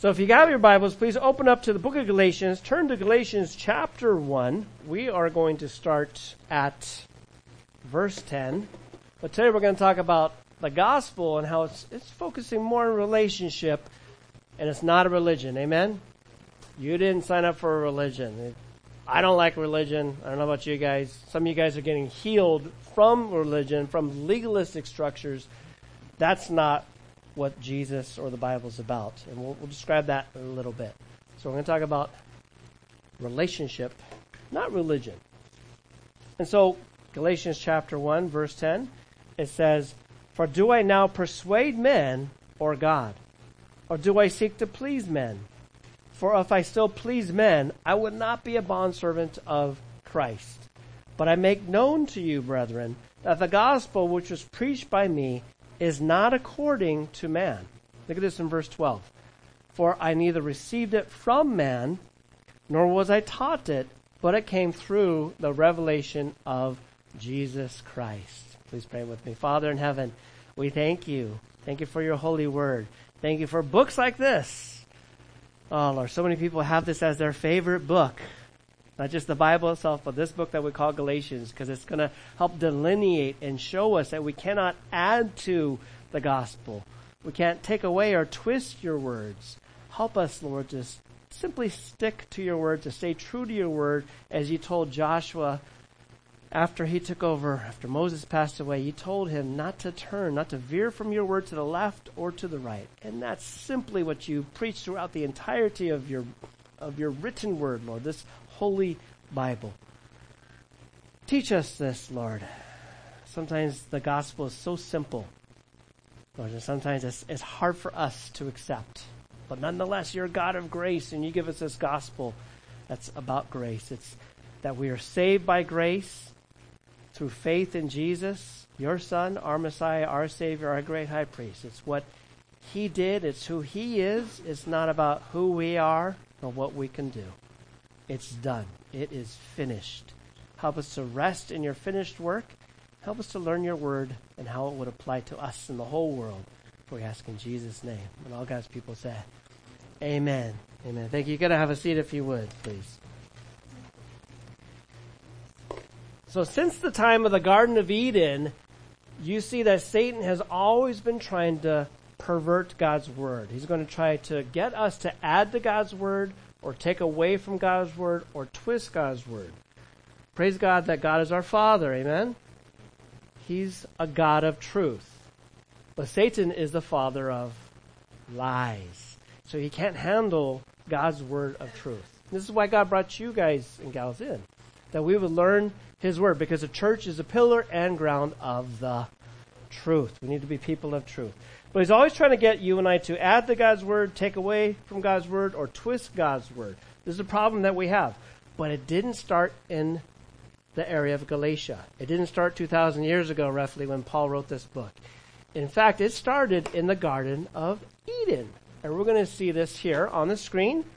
So if you have your Bibles, please open up to the book of Galatians. Turn to Galatians chapter 1. We are going to start at verse 10. But today we're going to talk about the gospel and how it's focusing more on relationship, and it's not a religion. Amen? You didn't sign up for a religion. I don't like religion. I don't know about you guys. Some of you guys are getting healed from religion, from legalistic structures. That's not what Jesus or the Bible is about. And we'll describe that in a little bit. So we're going to talk about relationship, not religion. And so Galatians chapter 1, verse 10, it says, "For do I now persuade men or God? Or do I seek to please men? For if I still please men, I would not be a bondservant of Christ. But I make known to you, brethren, that the gospel which was preached by me is not according to man." Look at this in verse 12. "For I neither received it from man, nor was I taught it, but it came through the revelation of Jesus Christ." Please pray with me. Father in heaven, we thank you. Thank you for your holy word. Thank you for books like this. Oh, Lord, so many people have this as their favorite book. Not just the Bible itself, but this book that we call Galatians, because it's going to help delineate and show us that we cannot add to the gospel. We can't take away or twist your words. Help us, Lord, to simply stick to your word, to stay true to your word, as you told Joshua after he took over, after Moses passed away. You told him not to turn, not to veer from your word to the left or to the right. And that's simply what you preach throughout the entirety of your written word, Lord, this Holy Bible. Teach us this, Lord. Sometimes the gospel is so simple, Lord, and sometimes it's hard for us to accept. But nonetheless, you're a God of grace, and you give us this gospel that's about grace. It's that we are saved by grace through faith in Jesus, your Son, our Messiah, our Savior, our great high priest. It's what he did. It's who he is. It's not about who we are or what we can do. It's done. It is finished. Help us to rest in your finished work. Help us to learn your word and how it would apply to us and the whole world. For we ask in Jesus' name. And all God's people say, amen. Amen. Thank you. You're going to have a seat if you would, please. So since the time of the Garden of Eden, you see that Satan has always been trying to pervert God's word. He's going to try to get us to add to God's word, or take away from God's word, or twist God's word. Praise God that God is our Father, amen? He's a God of truth. But Satan is the father of lies. So he can't handle God's word of truth. This is why God brought you guys and gals in, that we would learn his word, because the church is a pillar and ground of the truth. We need to be people of truth. But he's always trying to get you and I to add to God's word, take away from God's word, or twist God's word. This is a problem that we have. But it didn't start in the area of Galatia. It didn't start 2,000 years ago, roughly, when Paul wrote this book. In fact, it started in the Garden of Eden. And we're going to see this here on the screen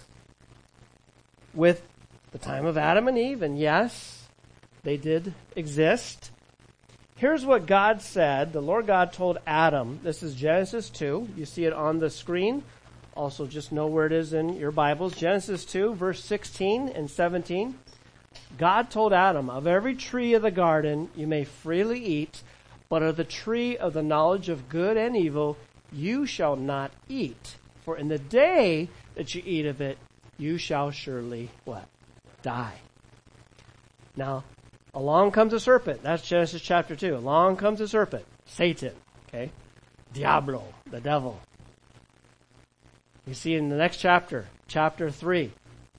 with the time of Adam and Eve. And yes, they did exist. Here's what God said. The Lord God told Adam. This is Genesis 2. You see it on the screen. Also, just know where it is in your Bibles. Genesis 2, verse 16 and 17. God told Adam, "Of every tree of the garden you may freely eat, but of the tree of the knowledge of good and evil you shall not eat. For in the day that you eat of it, you shall surely," what? Die. Now, along comes a serpent. That's Genesis chapter 2. Along comes a serpent. Satan. Okay? Diablo, the devil. You see in the next chapter, chapter 3.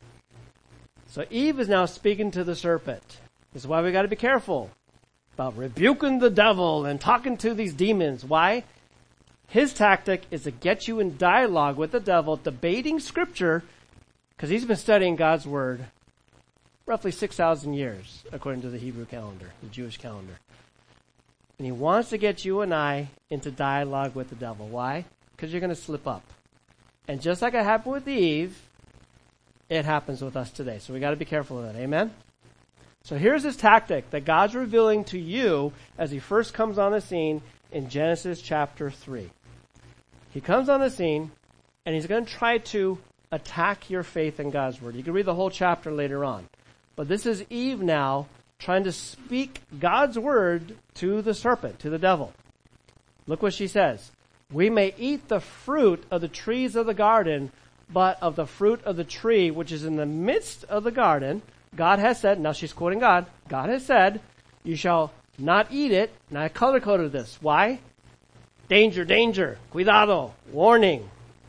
So Eve is now speaking to the serpent. This is why we got to be careful about rebuking the devil and talking to these demons. Why? His tactic is to get you in dialogue with the devil, debating scripture, because he's been studying God's word roughly 6,000 years, according to the Hebrew calendar, the Jewish calendar. And he wants to get you and I into dialogue with the devil. Why? Because you're going to slip up. And just like it happened with Eve, it happens with us today. So we got to be careful of that. Amen? So here's his tactic that God's revealing to you as he first comes on the scene in Genesis chapter 3. He comes on the scene and he's going to try to attack your faith in God's word. You can read the whole chapter later on. But this is Eve now trying to speak God's word to the serpent, to the devil. Look what she says. We may eat the fruit of the trees of the garden, but of the fruit of the tree which is in the midst of the garden, God has said, now she's quoting God, God has said, you shall not eat it. And I color-coded this. Why? Danger, danger, cuidado, warning.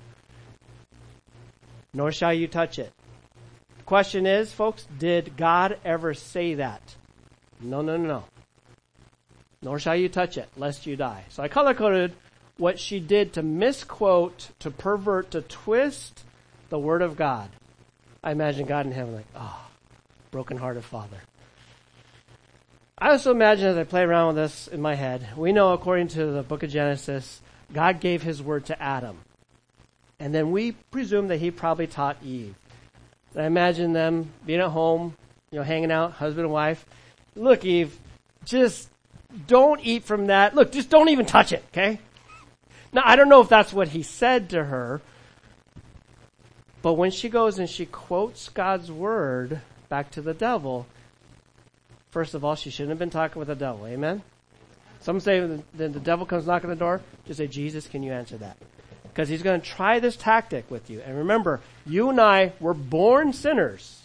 Nor shall you touch it. The question is, folks, did God ever say that? No. Nor shall you touch it, lest you die. So I color-coded what she did to misquote, to pervert, to twist the word of God. I imagine God in heaven like, oh, broken-hearted Father. I also imagine as I play around with this in my head, we know according to the book of Genesis, God gave his word to Adam. And then we presume that he probably taught Eve. And I imagine them being at home, hanging out, husband and wife. Look, Eve, just don't eat from that. Look, just don't even touch it, okay? Now, I don't know if that's what he said to her, but when she goes and she quotes God's word back to the devil, first of all, she shouldn't have been talking with the devil. Amen? Some say then the devil comes knocking on the door, just say, Jesus, can you answer that? Because he's going to try this tactic with you. And remember, you and I were born sinners,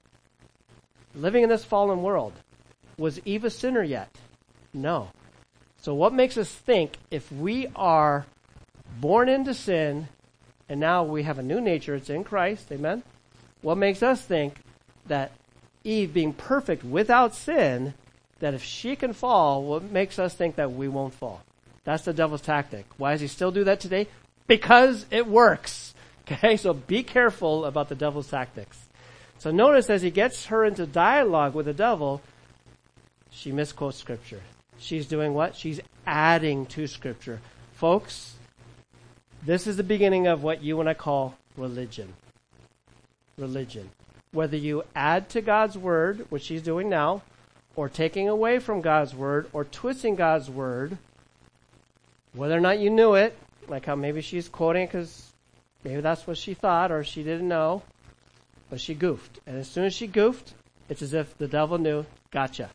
living in this fallen world. Was Eve a sinner yet? No. So what makes us think if we are born into sin and now we have a new nature, it's in Christ, amen? What makes us think that Eve being perfect without sin, that if she can fall, what makes us think that we won't fall? That's the devil's tactic. Why does he still do that today? Because it works. Okay, so be careful about the devil's tactics. So notice as he gets her into dialogue with the devil, she misquotes Scripture. She's doing what? She's adding to Scripture. Folks, this is the beginning of what you and I call religion. Religion. Whether you add to God's word, which she's doing now, or taking away from God's word, or twisting God's word, whether or not you knew it, like how maybe she's quoting it because maybe that's what she thought or she didn't know, but she goofed. And as soon as she goofed, it's as if the devil knew, gotcha.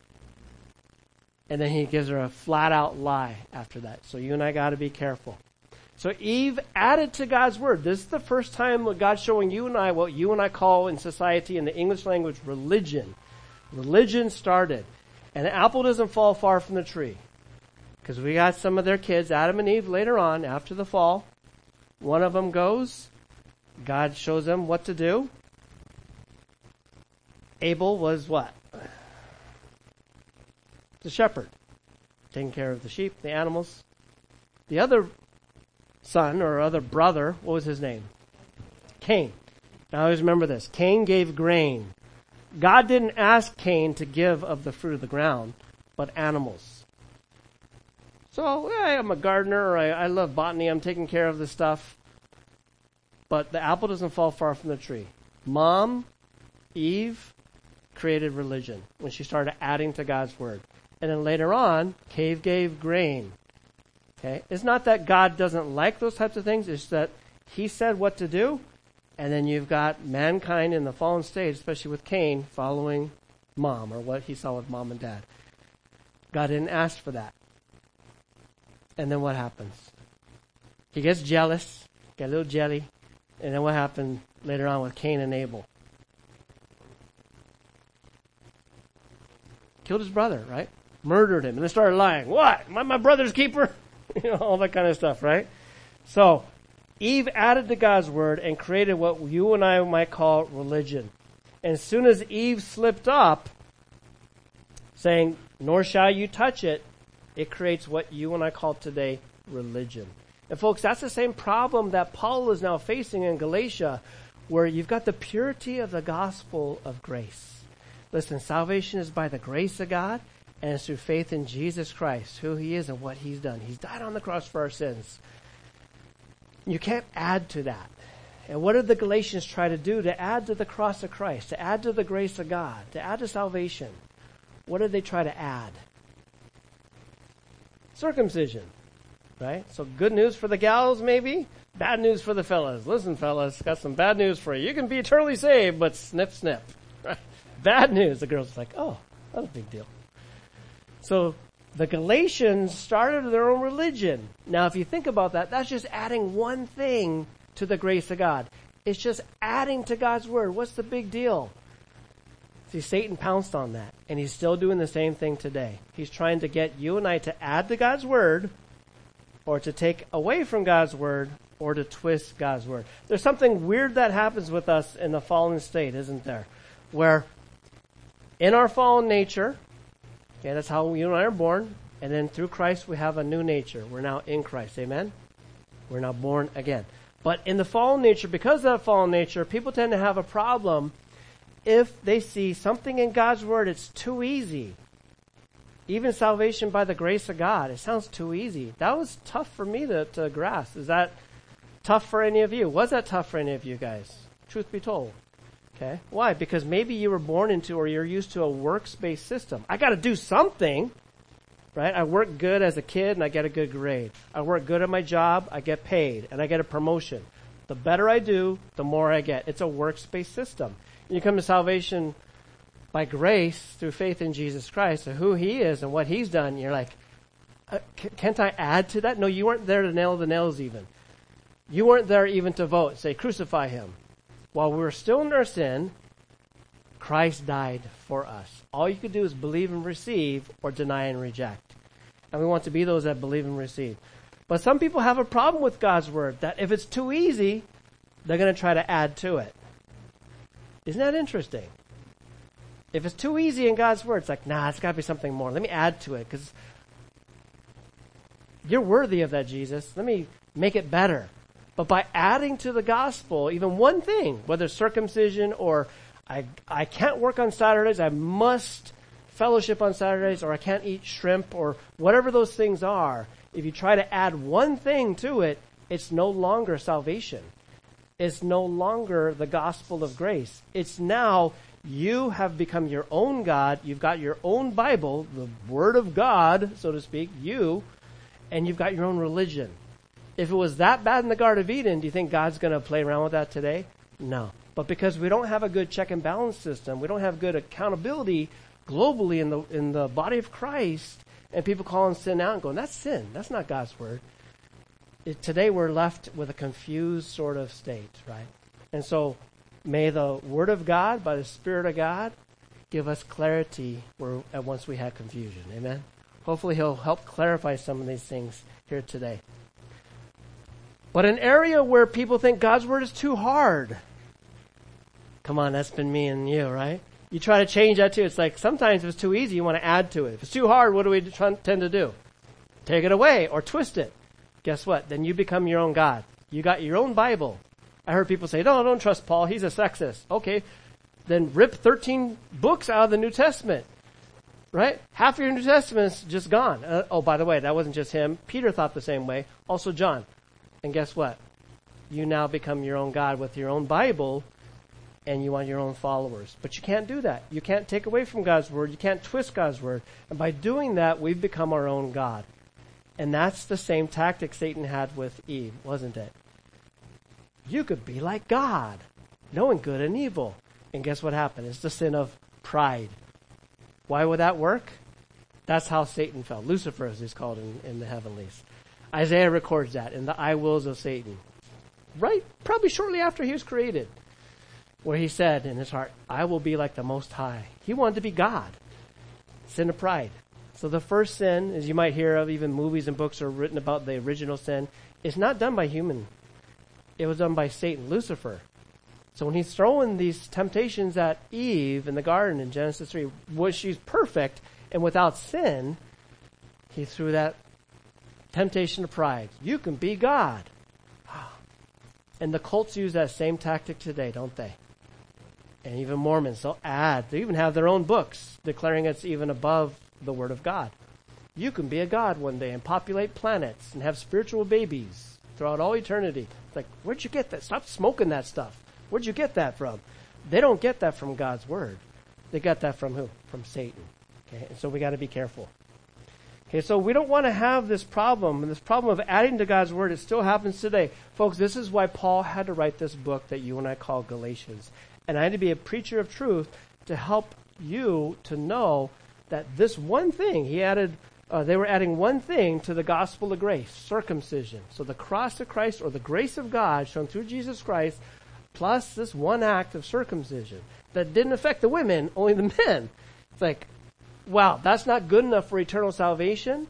And then he gives her a flat-out lie after that. So you and I got to be careful. So Eve added to God's word. This is the first time God's showing you and I what you and I call in society, in the English language, religion. Religion started. And the apple doesn't fall far from the tree. Because we got some of their kids, Adam and Eve, later on, after the fall. One of them goes. God shows them what to do. Abel was what? The shepherd. Taking care of the sheep, the animals. The other son, or other brother, what was his name? Cain. Now always remember this. Cain gave grain. God didn't ask Cain to give of the fruit of the ground, but animals. So, I'm a gardener, or I love botany, I'm taking care of this stuff. But the apple doesn't fall far from the tree. Mom, Eve, created religion when she started adding to God's word. And then later on, Cain gave grain. Okay? It's not that God doesn't like those types of things, it's that he said what to do, and then you've got mankind in the fallen state, especially with Cain, following mom, or what he saw with mom and dad. God didn't ask for that. And then what happens? He gets jealous, got a little jelly, and then what happened later on with Cain and Abel? Killed his brother, right? Murdered him, and then started lying. What? Am I my brother's keeper? All that kind of stuff, right? So, Eve added to God's word and created what you and I might call religion. And as soon as Eve slipped up, saying, nor shall you touch it, it creates what you and I call today religion. And folks, that's the same problem that Paul is now facing in Galatia, where you've got the purity of the gospel of grace. Listen, salvation is by the grace of God, and it's through faith in Jesus Christ, who he is and what he's done. He's died on the cross for our sins. You can't add to that. And what did the Galatians try to do to add to the cross of Christ, to add to the grace of God, to add to salvation? What did they try to add? Circumcision, right? So good news for the gals, maybe. Bad news for the fellas. Listen, fellas, got some bad news for you. You can be eternally saved, but snip, snip. Bad news. The girl's like, oh, that's a big deal. So the Galatians started their own religion. Now, if you think about that, that's just adding one thing to the grace of God. It's just adding to God's word. What's the big deal? See, Satan pounced on that, and he's still doing the same thing today. He's trying to get you and I to add to God's word, or to take away from God's word, or to twist God's word. There's something weird that happens with us in the fallen state, isn't there? Where in our fallen nature, okay, that's how you and I are born, and then through Christ we have a new nature. We're now in Christ, amen? We're now born again. But in the fallen nature, because of that fallen nature, people tend to have a problem if they see something in God's word, it's too easy. Even salvation by the grace of God, it sounds too easy. That was tough for me to grasp. Is that tough for any of you? Was that tough for any of you guys? Truth be told. Okay. Why? Because maybe you were born into or you're used to a works-based system. I got to do something, right? I work good as a kid and I get a good grade. I work good at my job, I get paid, and I get a promotion. The better I do, the more I get. It's a works-based system. You come to salvation by grace through faith in Jesus Christ, and who he is and what he's done. You're like, can't I add to that? No, you weren't there to nail the nails even. You weren't there even to vote, say, crucify him. While we were still in our sin, Christ died for us. All you could do is believe and receive or deny and reject. And we want to be those that believe and receive. But some people have a problem with God's word, that if it's too easy, they're going to try to add to it. Isn't that interesting? If it's too easy in God's word, it's like, nah, it's got to be something more. Let me add to it because you're worthy of that, Jesus. Let me make it better. But by adding to the gospel, even one thing, whether circumcision or I can't work on Saturdays, I must fellowship on Saturdays, or I can't eat shrimp, or whatever those things are, if you try to add one thing to it, it's no longer salvation. It's no longer the gospel of grace. It's now you have become your own God. You've got your own Bible, the Word of God, so to speak, and you've got your own religion. If it was that bad in the Garden of Eden, do you think God's going to play around with that today? No. But because we don't have a good check and balance system, we don't have good accountability globally in the body of Christ, and people calling sin out and going, that's sin. That's not God's word. Today we're left with a confused sort of state, right? And so may the Word of God, by the Spirit of God, give us clarity where at once we had confusion. Amen? Hopefully he'll help clarify some of these things here today. But an area where people think God's Word is too hard. Come on, that's been me and you, right? You try to change that too. It's like sometimes if it's too easy, you want to add to it. If it's too hard, what do we tend to do? Take it away or twist it. Guess what? Then you become your own God. You got your own Bible. I heard people say, no, don't trust Paul. He's a sexist. Okay, then rip 13 books out of the New Testament, right? Half of your New Testament's just gone. Oh, by the way, that wasn't just him. Peter thought the same way. Also John. And guess what? You now become your own God with your own Bible, and you want your own followers. But you can't do that. You can't take away from God's word. You can't twist God's word. And by doing that, we've become our own God. And that's the same tactic Satan had with Eve, wasn't it? You could be like God, knowing good and evil. And guess what happened? It's the sin of pride. Why would that work? That's how Satan fell. Lucifer, as he's called in the heavenlies. Isaiah records that in the I wills of Satan. Right? Probably shortly after he was created. Where he said in his heart, I will be like the Most High. He wanted to be God. Sin of pride. So the first sin, as you might hear of, even movies and books are written about the original sin, is not done by human. It was done by Satan, Lucifer. So when he's throwing these temptations at Eve in the garden in Genesis 3, where she's perfect and without sin, he threw that temptation of pride. You can be God. And the cults use that same tactic today, don't they? And even Mormons, they'll add. They even have their own books declaring it's even above the Word of God. You can be a God one day and populate planets and have spiritual babies throughout all eternity. It's like, where'd you get that? Stop smoking that stuff. Where'd you get that from? They don't get that from God's Word. They got that from who? From Satan. Okay, and so we got to be careful. Okay, so we don't want to have this problem, and this problem of adding to God's word. It still happens today. Folks, this is why Paul had to write this book that you and I call Galatians. And I had to be a preacher of truth to help you to know that this one thing, they were adding one thing to the gospel of grace, circumcision. So the cross of Christ, or the grace of God shown through Jesus Christ, plus this one act of circumcision that didn't affect the women, only the men. It's like, wow, that's not good enough for eternal salvation?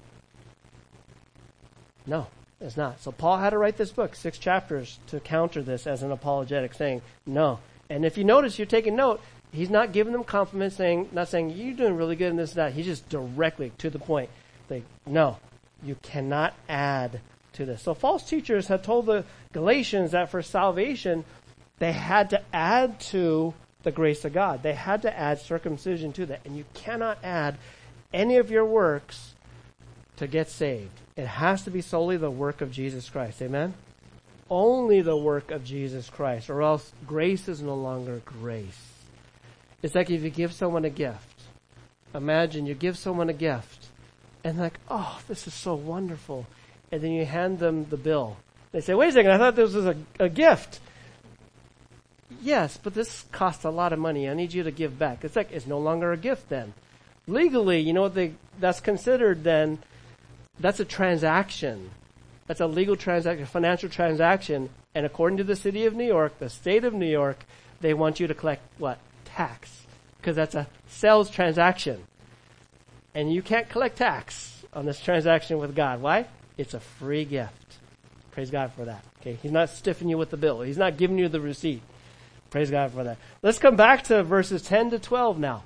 No, it's not. So Paul had to write this book, 6 chapters, to counter this as an apologetic, saying, no. And if you notice, you're taking note, he's not giving them compliments, not saying, you're doing really good in this and that. He's just directly to the point. Like, no, you cannot add to this. So false teachers have told the Galatians that for salvation, they had to add to the grace of God. They had to add circumcision to that. And you cannot add any of your works to get saved. It has to be solely the work of Jesus Christ. Amen? Only the work of Jesus Christ, or else grace is no longer grace. It's like if you give someone a gift. Imagine you give someone a gift, and like, oh, this is so wonderful. And then you hand them the bill. They say, wait a second, I thought this was a gift. Yes, but this costs a lot of money. I need you to give back. It's like, it's no longer a gift then. Legally, you know what that's considered then? That's a transaction. That's a legal transaction, a financial transaction. And according to the city of New York, the state of New York, they want you to collect what? Tax. Because that's a sales transaction. And you can't collect tax on this transaction with God. Why? It's a free gift. Praise God for that. Okay, he's not stiffing you with the bill. He's not giving you the receipt. Praise God for that. Let's come back to verses 10 to 12 now.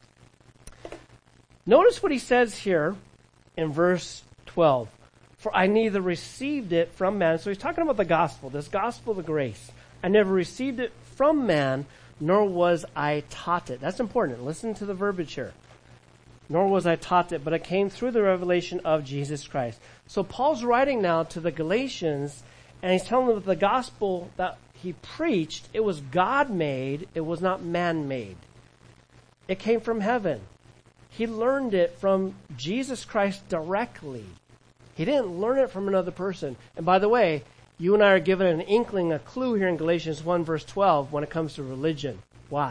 Notice what he says here in verse 12. For I neither received it from man. So he's talking about the gospel, this gospel of grace. I never received it from man, nor was I taught it. That's important. Listen to the verbiage here. Nor was I taught it, but it came through the revelation of Jesus Christ. So Paul's writing now to the Galatians, and he's telling them that the gospel that he preached, it was God-made, it was not man-made. It came from heaven. He learned it from Jesus Christ directly. He didn't learn it from another person. And by the way, you and I are given an inkling, a clue here in Galatians 1 verse 12 when it comes to religion. Why?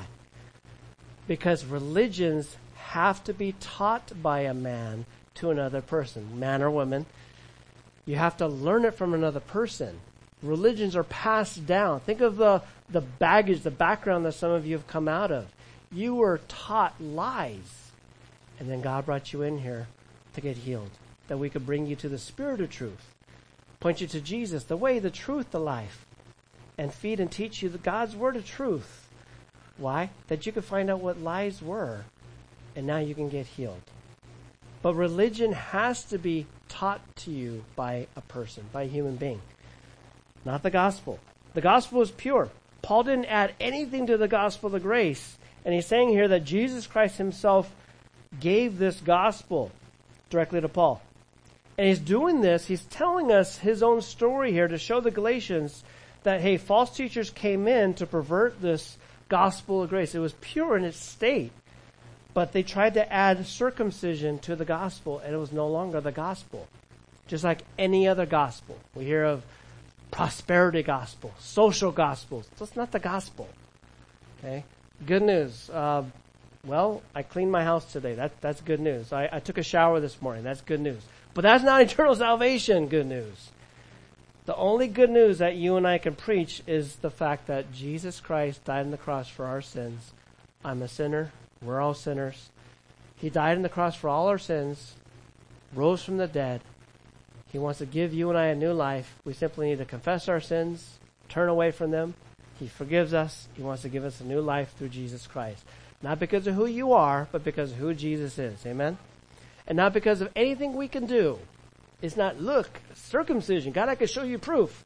Because religions have to be taught by a man to another person, man or woman. You have to learn it from another person. Religions are passed down. Think of the baggage, the background that some of you have come out of. You were taught lies. And then God brought you in here to get healed, that we could bring you to the spirit of truth, point you to Jesus, the way, the truth, the life, and feed and teach you God's word of truth. Why? That you could find out what lies were, and now you can get healed. But religion has to be taught to you by a person, by a human being, not the gospel. The gospel is pure. Paul didn't add anything to the gospel of grace, and he's saying here that Jesus Christ himself gave this gospel directly to Paul. And he's doing this, he's telling us his own story here to show the Galatians that, hey, false teachers came in to pervert this gospel of grace. It was pure in its state, but they tried to add circumcision to the gospel, and it was no longer the gospel. Just like any other gospel. We hear of prosperity gospel, social gospels. That's not the gospel. Okay? Good news. Well, I cleaned my house today. That's good news. I took a shower this morning. That's good news. But that's not eternal salvation good news. The only good news that you and I can preach is the fact that Jesus Christ died on the cross for our sins. I'm a sinner. We're all sinners. He died on the cross for all our sins, rose from the dead. He wants to give you and I a new life. We simply need to confess our sins, turn away from them. He forgives us. He wants to give us a new life through Jesus Christ. Not because of who you are, but because of who Jesus is. Amen? And not because of anything we can do. It's not, look, circumcision. God, I can show you proof.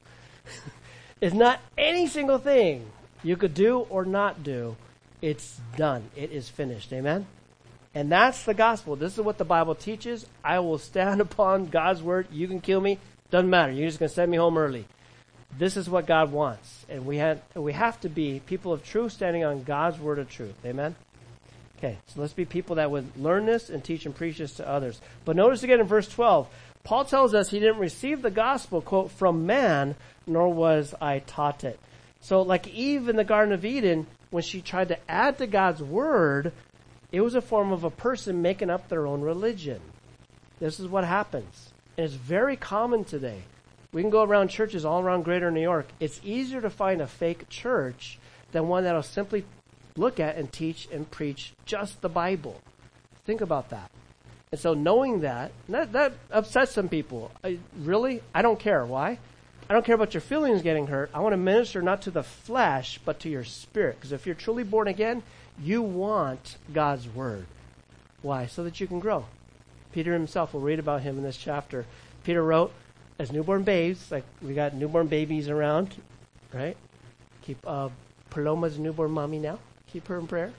It's not any single thing you could do or not do. It's done. It is finished. Amen? And that's the gospel. This is what the Bible teaches. I will stand upon God's word. You can kill me. Doesn't matter. You're just going to send me home early. This is what God wants. And we have to be people of truth standing on God's word of truth. Amen? Okay, so let's be people that would learn this and teach and preach this to others. But notice again in verse 12, Paul tells us he didn't receive the gospel, quote, from man, nor was I taught it. So like Eve in the Garden of Eden, when she tried to add to God's word, it was a form of a person making up their own religion. This is what happens. And it's very common today. We can go around churches all around greater New York. It's easier to find a fake church than one that'll simply look at and teach and preach just the Bible. Think about that. And so knowing that upsets some people. I don't care. Why? I don't care about your feelings getting hurt. I want to minister not to the flesh, but to your spirit. Because if you're truly born again, you want God's word. Why? So that you can grow. Peter himself, we'll read about him in this chapter. Peter wrote, as newborn babes, like we got newborn babies around, right? Keep Paloma's newborn mommy now. Keep her in prayer.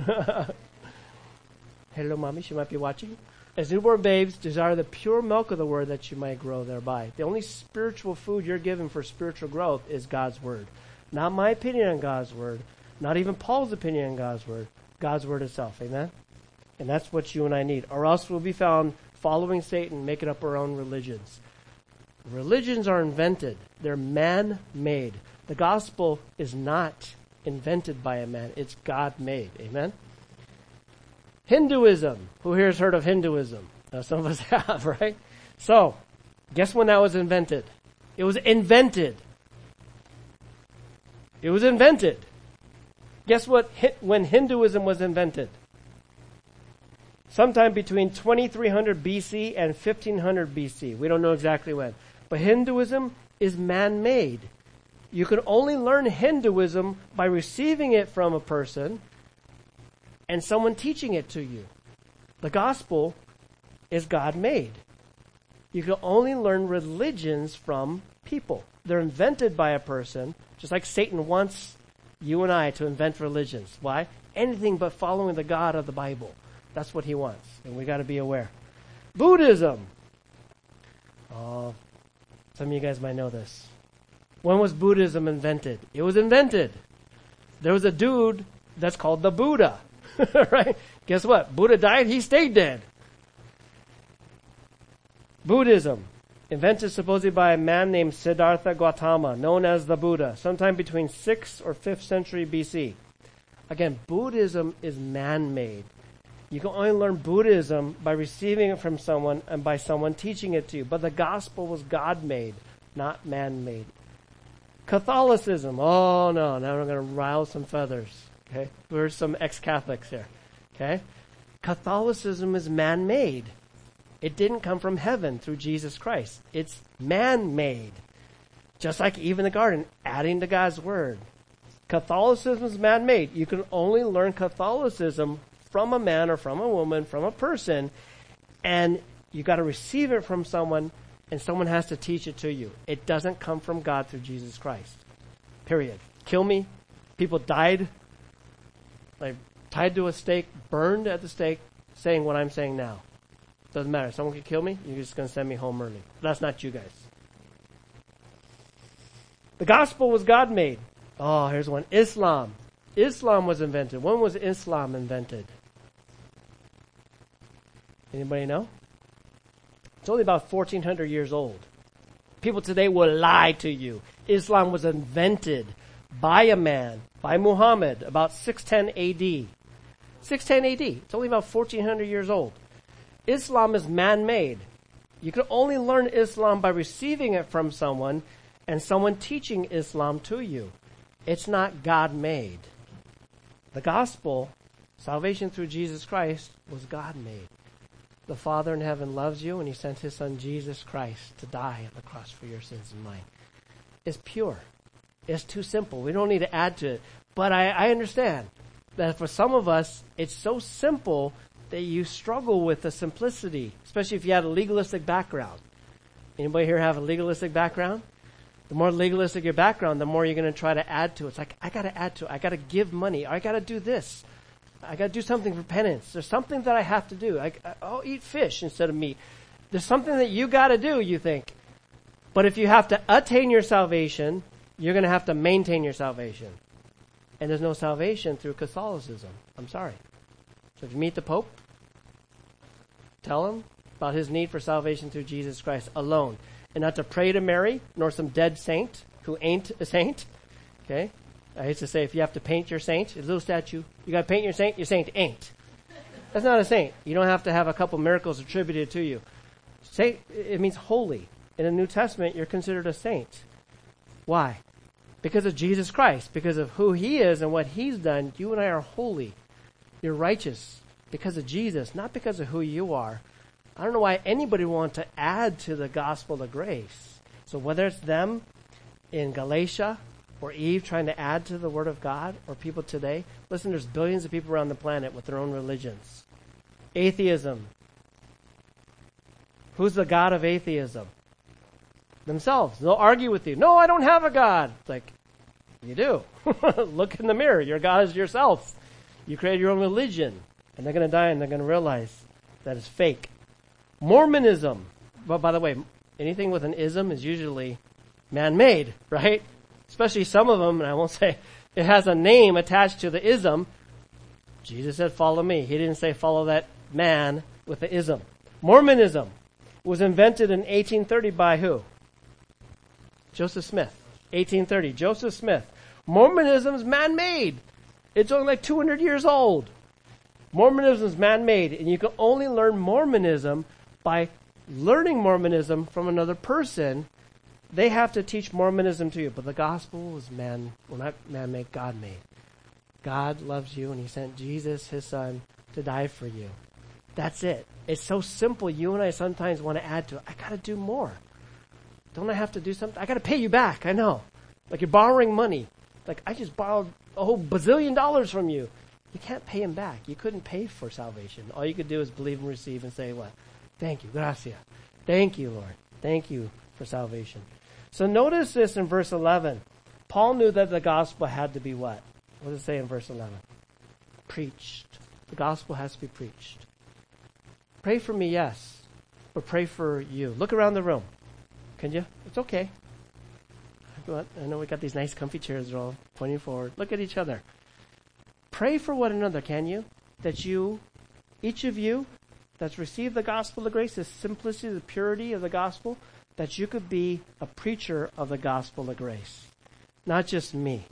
Hello, mommy. She might be watching. As newborn babes, desire the pure milk of the word that you might grow thereby. The only spiritual food you're given for spiritual growth is God's word. Not my opinion on God's word. Not even Paul's opinion on God's word. God's word itself. Amen? And that's what you and I need. Or else we'll be found following Satan, making up our own religions. Religions are invented. They're man-made. The gospel is not invented by a man. It's God-made. Amen? Hinduism. Who here has heard of Hinduism? Now, some of us have, right? So, guess when that was invented? It was invented. It was invented. Guess what? When Hinduism was invented? Sometime between 2300 BC and 1500 BC. We don't know exactly when. But Hinduism is man-made. You can only learn Hinduism by receiving it from a person and someone teaching it to you. The gospel is God-made. You can only learn religions from people. They're invented by a person, just like Satan wants you and I to invent religions. Why? Anything but following the God of the Bible. That's what he wants, and we got to be aware. Buddhism. Oh, some of you guys might know this. When was Buddhism invented? It was invented. There was a dude that's called the Buddha, right? Guess what? Buddha died, he stayed dead. Buddhism, invented supposedly by a man named Siddhartha Gautama, known as the Buddha, sometime between 6th or 5th century BC. Again, Buddhism is man-made. You can only learn Buddhism by receiving it from someone and by someone teaching it to you. But the gospel was God-made, not man-made. Catholicism. Oh, no. Now we're going to rile some feathers. Okay? We're some ex-Catholics here. Okay? Catholicism is man-made. It didn't come from heaven through Jesus Christ. It's man-made. Just like Eve in the garden, adding to God's word. Catholicism is man-made. You can only learn Catholicism from a man or from a woman, from a person, and you got to receive it from someone, and someone has to teach it to you. It doesn't come from God through Jesus Christ. Period. Kill me. People died, like tied to a stake, burned at the stake, saying what I'm saying now. Doesn't matter. Someone could kill me, you're just going to send me home early. That's not you guys. The gospel was God-made. Oh, here's one. Islam. Islam was invented. When was Islam invented? Anybody know? It's only about 1400 years old. People today will lie to you. Islam was invented by a man, by Muhammad, about 610 AD. 610 AD. It's only about 1400 years old. Islam is man-made. You can only learn Islam by receiving it from someone and someone teaching Islam to you. It's not God-made. The gospel, salvation through Jesus Christ, was God-made. The Father in heaven loves you, and he sent his Son Jesus Christ to die on the cross for your sins and mine. It's pure. It's too simple. We don't need to add to it. But I understand that for some of us, it's so simple that you struggle with the simplicity, especially if you had a legalistic background. Anybody here have a legalistic background? The more legalistic your background, the more you're going to try to add to it. It's like, I got to add to it. I got to give money. I got to do this. I got to do something for penance. There's something that I have to do. I'll eat fish instead of meat. There's something that you got to do, you think. But if you have to attain your salvation, you're going to have to maintain your salvation. And there's no salvation through Catholicism. I'm sorry. So if you meet the Pope, tell him about his need for salvation through Jesus Christ alone. And not to pray to Mary, nor some dead saint who ain't a saint. Okay? I used to say, if you have to paint your saint, a little statue, you got to paint your saint ain't. That's not a saint. You don't have to have a couple miracles attributed to you. Saint, it means holy. In the New Testament, you're considered a saint. Why? Because of Jesus Christ. Because of who he is and what he's done, you and I are holy. You're righteous because of Jesus, not because of who you are. I don't know why anybody would want to add to the gospel of grace. So whether it's them in Galatia or Eve trying to add to the word of God, or people today, listen, there's billions of people around the planet with their own religions. Atheism. Who's the God of atheism? Themselves. They'll argue with you. No, I don't have a God. It's like, you do. Look in the mirror. Your God is yourself. You created your own religion. And they're going to die and they're going to realize that it's fake. Mormonism. But by the way, anything with an ism is usually man-made, right? Especially some of them, and I won't say, it has a name attached to the ism. Jesus said, follow me. He didn't say follow that man with the ism. Mormonism was invented in 1830 by who? Joseph Smith. 1830. Joseph Smith. Mormonism is man-made. It's only like 200 years old. Mormonism is man-made, and you can only learn Mormonism by learning Mormonism from another person. They have to teach Mormonism to you, but the gospel is not man-made, God-made. God loves you, and he sent Jesus, his son, to die for you. That's it. It's so simple. You and I sometimes want to add to it. I got to do more. Don't I have to do something? I got to pay you back. I know. Like you're borrowing money. Like I just borrowed a whole bazillion dollars from you. You can't pay him back. You couldn't pay for salvation. All you could do is believe and receive and say what? Thank you. Gracias. Thank you, Lord. Thank you for salvation. So notice this in verse 11. Paul knew that the gospel had to be what? What does it say in verse 11? Preached. The gospel has to be preached. Pray for me, yes. But pray for you. Look around the room. Can you? It's okay. I know we got these nice comfy chairs. They're all pointing forward. Look at each other. Pray for one another, can you? That you, each of you that's received the gospel of grace, the simplicity, the purity of the gospel, that you could be a preacher of the gospel of grace. Not just me.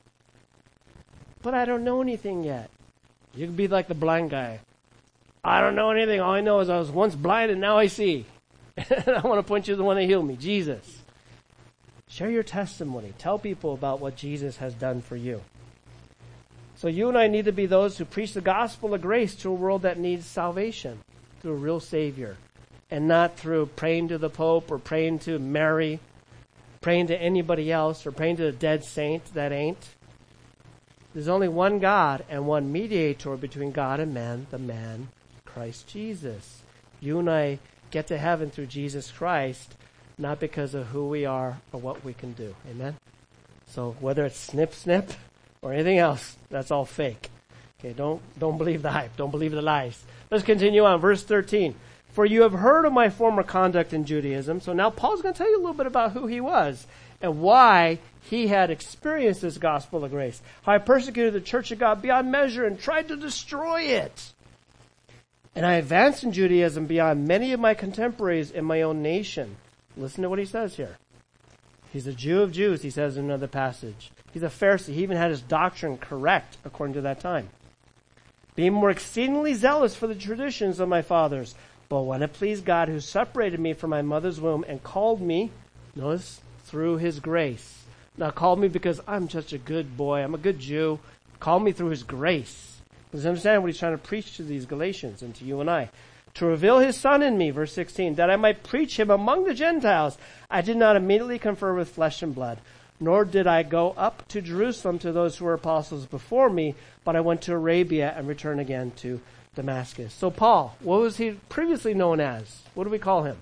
But I don't know anything yet. You could be like the blind guy. I don't know anything. All I know is I was once blind and now I see. And I want to point you to the one that healed me, Jesus. Share your testimony. Tell people about what Jesus has done for you. So you and I need to be those who preach the gospel of grace to a world that needs salvation through a real Savior. And not through praying to the Pope or praying to Mary, praying to anybody else, or praying to a dead saint that ain't. There's only one God and one mediator between God and man, the man, Christ Jesus. You and I get to heaven through Jesus Christ, not because of who we are or what we can do. Amen? So whether it's snip or anything else, that's all fake. Okay, don't believe the hype. Don't believe the lies. Let's continue on. Verse 13. For you have heard of my former conduct in Judaism. So now Paul's going to tell you a little bit about who he was and why he had experienced this gospel of grace. How I persecuted the church of God beyond measure and tried to destroy it. And I advanced in Judaism beyond many of my contemporaries in my own nation. Listen to what he says here. He's a Jew of Jews, he says in another passage. He's a Pharisee. He even had his doctrine correct according to that time. Being more exceedingly zealous for the traditions of my fathers. But when it pleased God who separated me from my mother's womb and called me, notice, through his grace. Not called me because I'm such a good boy, I'm a good Jew. Called me through his grace. Please understand what he's trying to preach to these Galatians and to you and I. To reveal his son in me, verse 16, that I might preach him among the Gentiles. I did not immediately confer with flesh and blood, nor did I go up to Jerusalem to those who were apostles before me, but I went to Arabia and returned again to Damascus. So Paul, what was he previously known as? What do we call him?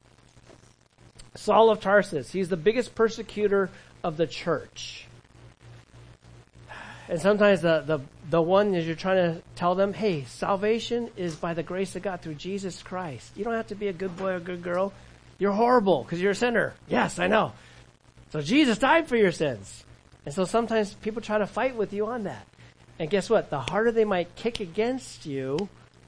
Saul of Tarsus. He's the biggest persecutor of the church. And sometimes the one is you're trying to tell them, hey, salvation is by the grace of God through Jesus Christ. You don't have to be a good boy or good girl. You're horrible because you're a sinner. Yes, I know. So Jesus died for your sins. And so sometimes people try to fight with you on that. And guess what? The harder they might kick against you,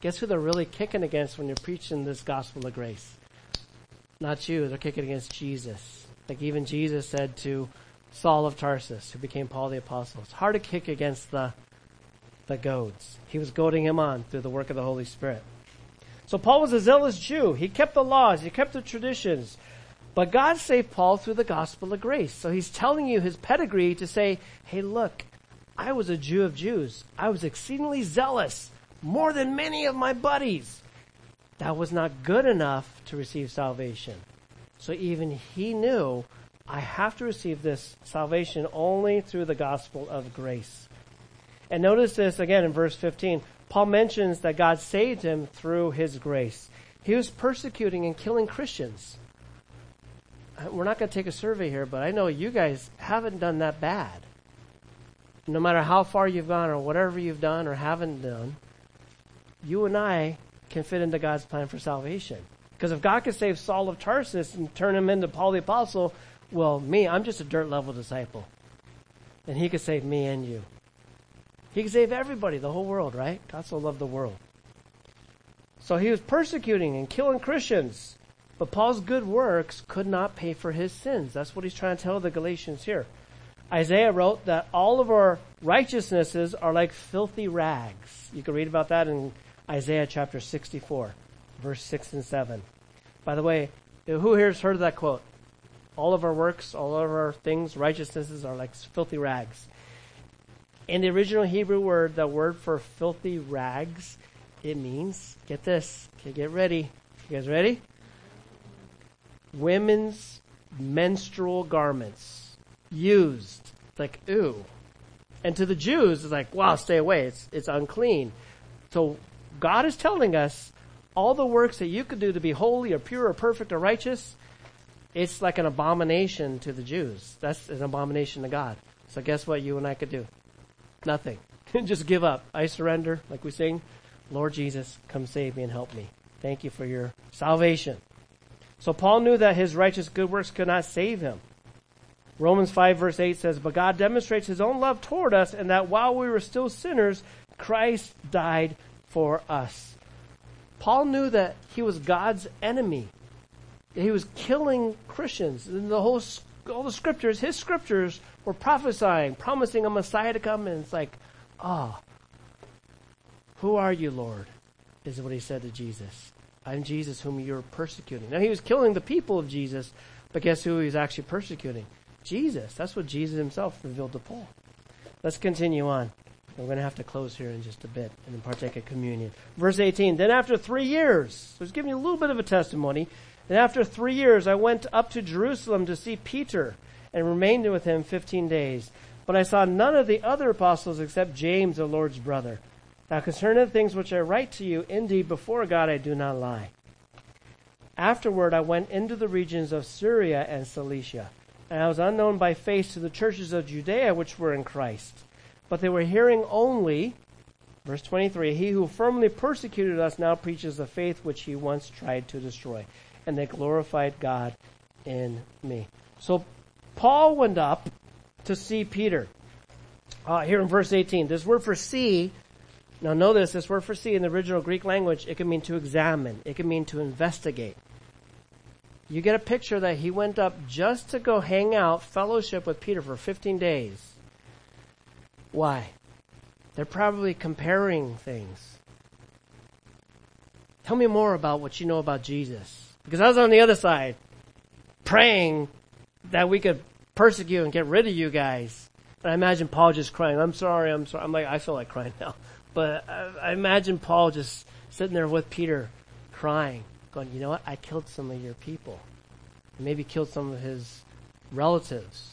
Guess who they're really kicking against when you're preaching this gospel of grace? Not you. They're kicking against Jesus. Like even Jesus said to Saul of Tarsus, who became Paul the Apostle, it's hard to kick against the goads. He was goading him on through the work of the Holy Spirit. So Paul was a zealous Jew. He kept the laws. He kept the traditions. But God saved Paul through the gospel of grace. So he's telling you his pedigree to say, hey, look, I was a Jew of Jews. I was exceedingly zealous, more than many of my buddies. That was not good enough to receive salvation. So even he knew, I have to receive this salvation only through the gospel of grace. And notice this again in verse 15. Paul mentions that God saved him through his grace. He was persecuting and killing Christians. We're not going to take a survey here, but I know you guys haven't done that bad. No matter how far you've gone or whatever you've done or haven't done, you and I can fit into God's plan for salvation. Because if God could save Saul of Tarsus and turn him into Paul the Apostle, well, I'm just a dirt level disciple. And he could save me and you. He could save everybody, the whole world, right? God so loved the world. So he was persecuting and killing Christians. But Paul's good works could not pay for his sins. That's what he's trying to tell the Galatians here. Isaiah wrote that all of our righteousnesses are like filthy rags. You can read about that in Isaiah chapter 64, verse 6 and 7. By the way, who here has heard of that quote? All of our works, all of our things, righteousnesses are like filthy rags. In the original Hebrew word, the word for filthy rags, it means, get this, okay, get ready. You guys ready? Women's menstrual garments. Used. Like, ooh. And to the Jews, it's like, wow, stay away. It's unclean. So God is telling us all the works that you could do to be holy or pure or perfect or righteous, it's like an abomination to the Jews. That's an abomination to God. So guess what you and I could do? Nothing. Just give up. I surrender, like we sing. Lord Jesus, come save me and help me. Thank you for your salvation. So Paul knew that his righteous good works could not save him. Romans 5 verse 8 says, but God demonstrates his own love toward us in that while we were still sinners, Christ died for us. Paul knew that he was God's enemy. He was killing Christians. And all the scriptures, his scriptures were prophesying, promising a Messiah to come. And it's like, who are you, Lord? Is what he said to Jesus. I'm Jesus whom you're persecuting. Now he was killing the people of Jesus, but guess who he was actually persecuting? Jesus. That's what Jesus himself revealed to Paul. Let's continue on. We're going to have to close here in just a bit and then partake of communion. Verse 18, then after 3 years, so he's giving you a little bit of a testimony. Then after 3 years, I went up to Jerusalem to see Peter and remained with him 15 days. But I saw none of the other apostles except James, the Lord's brother. Now concerning the things which I write to you, indeed before God I do not lie. Afterward I went into the regions of Syria and Cilicia, and I was unknown by face to the churches of Judea which were in Christ. But they were hearing only, verse 23, he who firmly persecuted us now preaches the faith which he once tried to destroy. And they glorified God in me. So Paul went up to see Peter. Here in verse 18, this word for see, now know this word for see in the original Greek language, it can mean to examine. It can mean to investigate. You get a picture that he went up just to go hang out, fellowship with Peter for 15 days. Why? They're probably comparing things. Tell me more about what you know about Jesus. Because I was on the other side, praying that we could persecute and get rid of you guys. And I imagine Paul just crying, I'm sorry. I'm like, I feel like crying now. But I imagine Paul just sitting there with Peter crying, going, you know what? I killed some of your people. Maybe killed some of his relatives.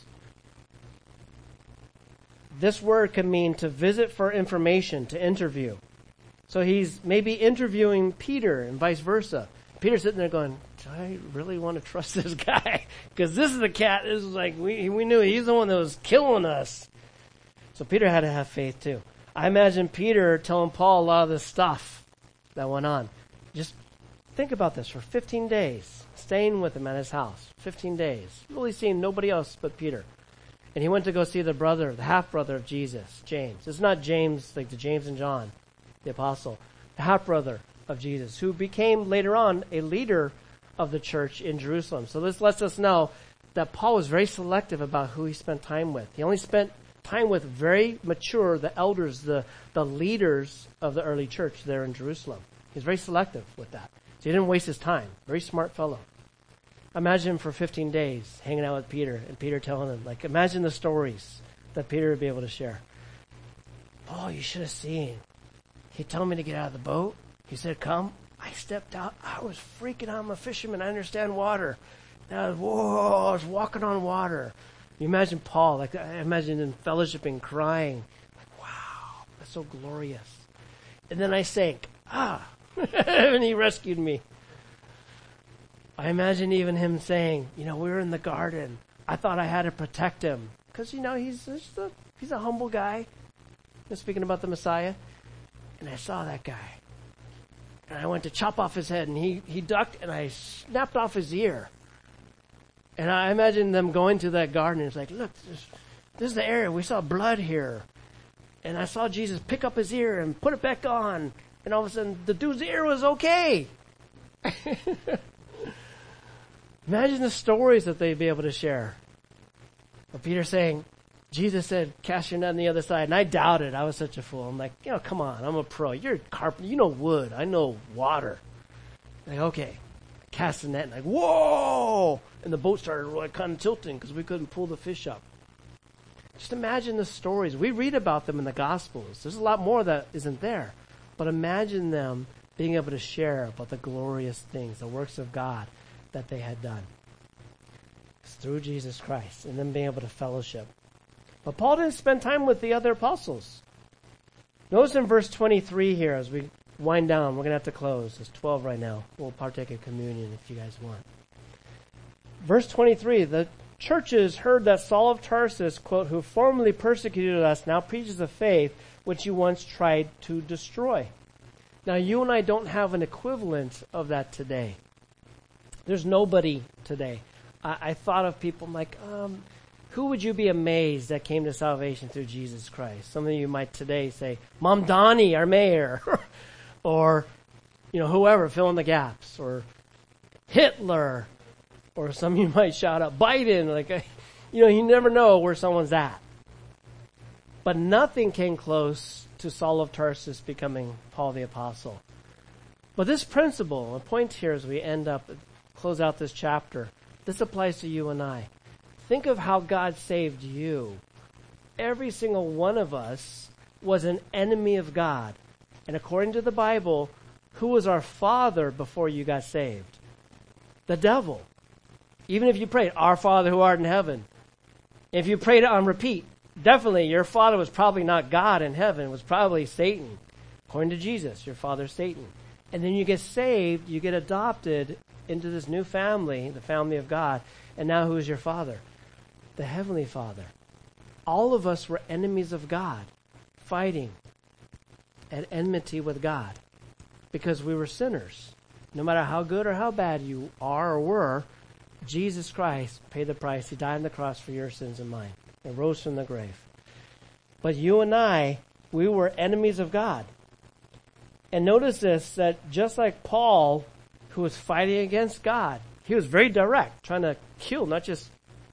This word can mean to visit for information, to interview. So he's maybe interviewing Peter and vice versa. Peter's sitting there going, do I really want to trust this guy? Because this is the cat. This is like, we knew he's the one that was killing us. So Peter had to have faith too. I imagine Peter telling Paul a lot of this stuff that went on. Just think about this for 15 days, staying with him at his house. 15 days. Really seeing nobody else but Peter. And he went to go see the brother, the half-brother of Jesus, James. It's not James, like the James and John, the apostle. the half-brother of Jesus, who became later on a leader of the church in Jerusalem. So this lets us know that Paul was very selective about who he spent time with. He only spent time with very mature, the elders, the leaders of the early church there in Jerusalem. He was very selective with that. So he didn't waste his time. Very smart fellow. Imagine him for 15 days hanging out with Peter, and Peter telling him, like, imagine the stories that Peter would be able to share. Oh, you should have seen. He told me to get out of the boat. He said, come. I stepped out. I was freaking out. I'm a fisherman. I understand water. And I was walking on water. You imagine Paul, like, I imagine him fellowshipping, crying. Like, wow, that's so glorious. And then I sank. And he rescued me. I imagine even him saying, we were in the garden. I thought I had to protect him. Because, he's a humble guy. Speaking about the Messiah. And I saw that guy. And I went to chop off his head, and he ducked, and I snapped off his ear. And I imagine them going to that garden, and it's like, look, this is the area. We saw blood here. And I saw Jesus pick up his ear and put it back on. And all of a sudden, the dude's ear was okay. Imagine the stories that they'd be able to share. But Peter saying, Jesus said, cast your net on the other side. And I doubted. I was such a fool. I'm like, come on. I'm a pro. You're a carpenter. You know wood. I know water. Like, okay. Cast the net. And like, whoa! And the boat started like kind of tilting because we couldn't pull the fish up. Just imagine the stories. We read about them in the Gospels. There's a lot more that isn't there. But imagine them being able to share about the glorious things, the works of God that they had done. It's through Jesus Christ, and then being able to fellowship. But Paul didn't spend time with the other apostles. Notice in verse 23 here, as we wind down, we're going to have to close. It's 12 right now. We'll partake of communion if you guys want. Verse 23, the churches heard that Saul of Tarsus, quote, who formerly persecuted us, now preaches the faith which you once tried to destroy. Now, you and I don't have an equivalent of that today. There's nobody today. I thought of people like, who would you be amazed that came to salvation through Jesus Christ? Some of you might today say, Mom Donnie, our mayor, or, whoever, fill in the gaps, or Hitler, or some of you might shout out Biden. Like, you never know where someone's at. But nothing came close to Saul of Tarsus becoming Paul the Apostle. But this principle, a point here as we close out this chapter, this applies to you and I. Think of how God saved you. Every single one of us was an enemy of God. And according to the Bible, who was our father before you got saved? The devil. Even if you prayed, Our Father who art in heaven. If you prayed it on repeat, definitely your father was probably not God in heaven. It was probably Satan. According to Jesus, your father's Satan. And then you get saved, you get adopted into this new family, the family of God. And now who is your father? The Heavenly Father. All of us were enemies of God, fighting at enmity with God because we were sinners. No matter how good or how bad you are or were, Jesus Christ paid the price. He died on the cross for your sins and mine and rose from the grave. But you and I, we were enemies of God. And notice this, that just like Paul, who was fighting against God, he was very direct, trying to kill, not just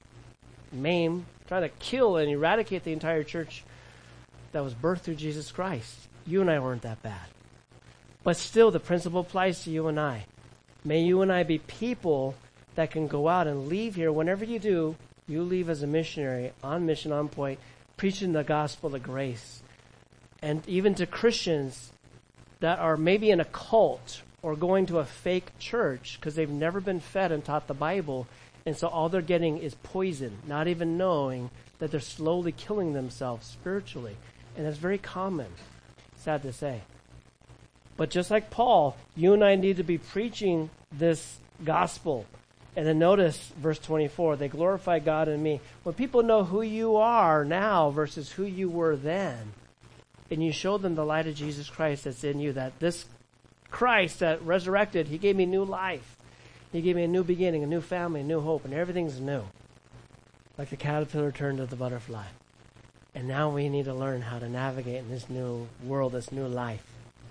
maim, trying to kill and eradicate the entire church that was birthed through Jesus Christ. You and I weren't that bad. But still, the principle applies to you and I. May you and I be people that can go out and leave here. Whenever you do, you leave as a missionary, on mission, on point, preaching the gospel of grace. And even to Christians that are maybe in a cult or going to a fake church because they've never been fed and taught the Bible, and so all they're getting is poison, not even knowing that they're slowly killing themselves spiritually. And that's very common, sad to say. But just like Paul, you and I need to be preaching this gospel. And then notice verse 24, they glorify God in me. When people know who you are now versus who you were then, and you show them the light of Jesus Christ that's in you, that this Christ that resurrected, he gave me new life. He gave me a new beginning, a new family, a new hope, and everything's new. Like the caterpillar turned to the butterfly. And now we need to learn how to navigate in this new world, this new life.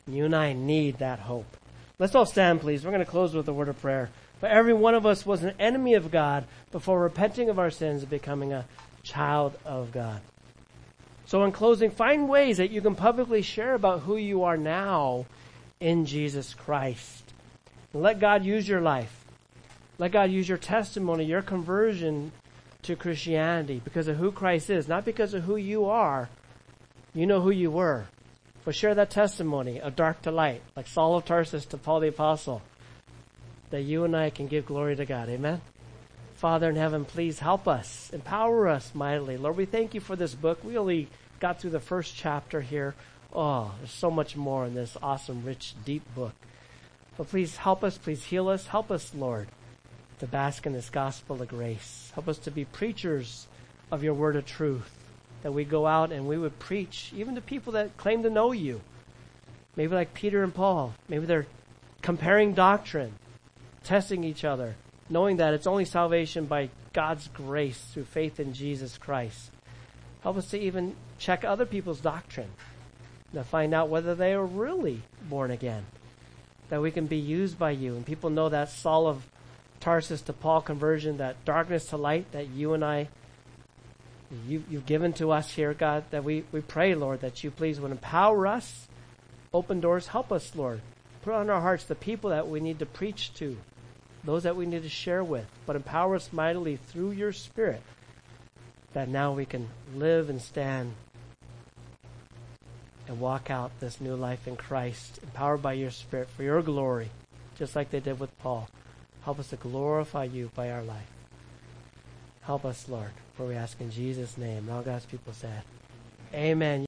You and I need that hope. Let's all stand, please. We're going to close with a word of prayer. For every one of us was an enemy of God before repenting of our sins and becoming a child of God. So in closing, find ways that you can publicly share about who you are now in Jesus Christ. And let God use your life. Let God use your testimony, your conversion to Christianity because of who Christ is, not because of who you are. You know who you were. But share that testimony of dark to light, like Saul of Tarsus to Paul the Apostle, that you and I can give glory to God. Amen? Father in heaven, please help us, empower us mightily. Lord, we thank you for this book. We only got through the first chapter here. Oh, there's so much more in this awesome, rich, deep book. But please help us, please heal us. Help us, Lord, to bask in this gospel of grace. Help us to be preachers of your word of truth, that we go out and we would preach even to people that claim to know you. Maybe like Peter and Paul. Maybe they're comparing doctrine, testing each other, knowing that it's only salvation by God's grace through faith in Jesus Christ. Help us to even check other people's doctrine, to find out whether they are really born again, that we can be used by you. And people know that Saul of Tarsus to Paul conversion, that darkness to light that you and I, you've given to us here, God, that we pray, Lord, that you please would empower us, open doors, help us, Lord. Put on our hearts the people that we need to preach to, those that we need to share with, but empower us mightily through your Spirit, that now we can live and stand and walk out this new life in Christ, empowered by your Spirit for your glory, just like they did with Paul. Help us to glorify you by our life. Help us, Lord, for we ask in Jesus' name. And all God's people said, amen.